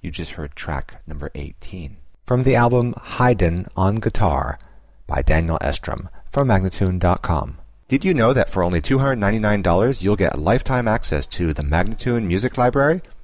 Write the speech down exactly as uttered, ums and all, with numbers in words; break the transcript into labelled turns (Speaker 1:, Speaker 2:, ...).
Speaker 1: You just heard track number eighteen. From the album Haydn on Guitar by Daniel Estrom from Magnatune dot com. Did you know that for only two hundred ninety-nine dollars you'll get lifetime access to the Magnatune Music Library?